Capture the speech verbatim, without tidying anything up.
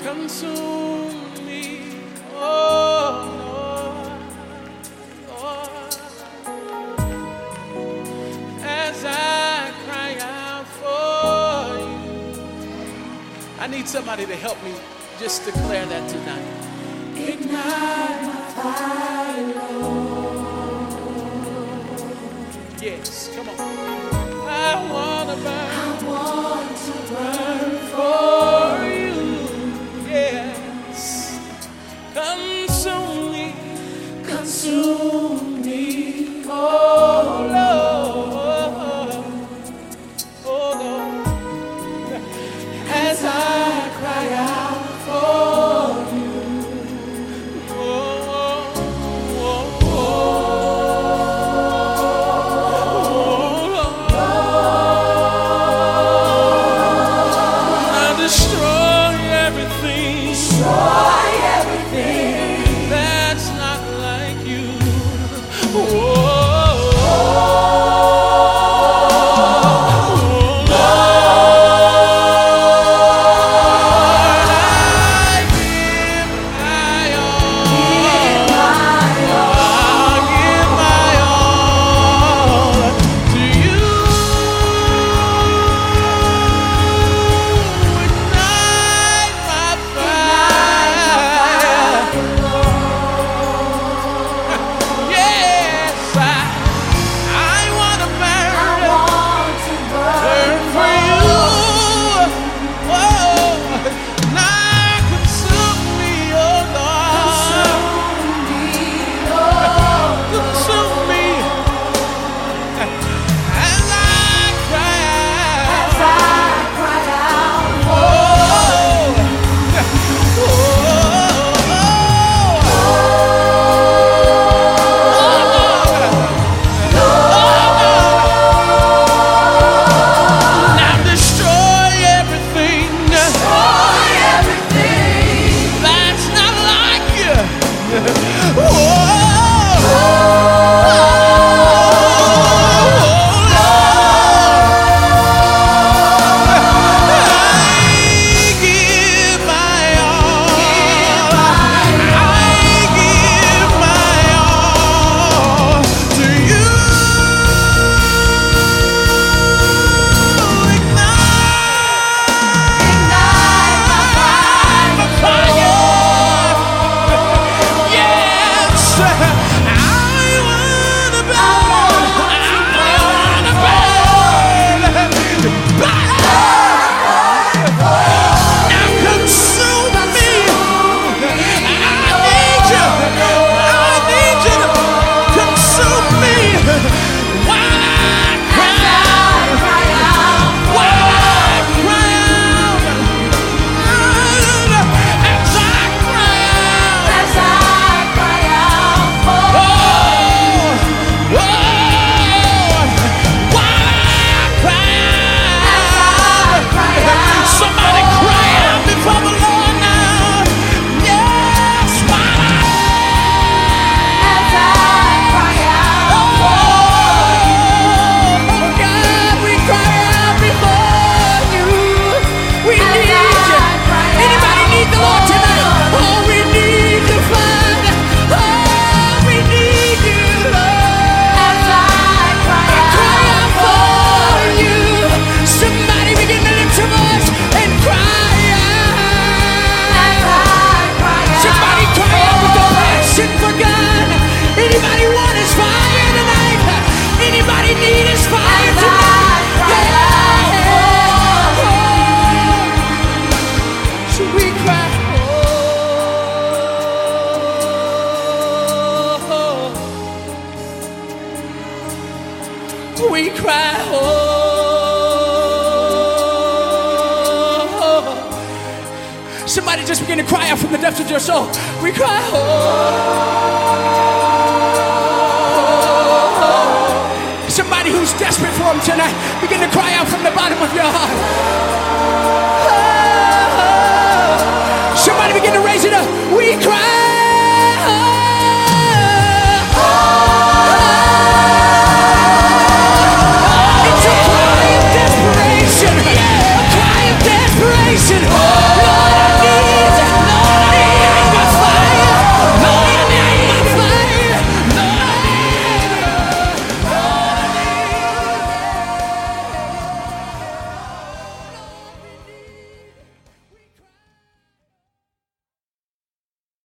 consume me, oh Lord, Lord, as I cry out for you. I need somebody to help me just declare that tonight. Ignite my fire, Lord. Yes, come on. I want to burn. I want to burn for you. Yes. Consume me. Consume me, Oh Lord. Oh Lord. as I cry out for you. Oh, oh, oh, oh, Lord. Now destroy everything. Destroy everything That's not like you. Oh, we cry, oh. Somebody just begin to cry out from the depths of your soul. We cry, oh. Somebody who's desperate for him tonight, begin to cry out from the bottom of your heart.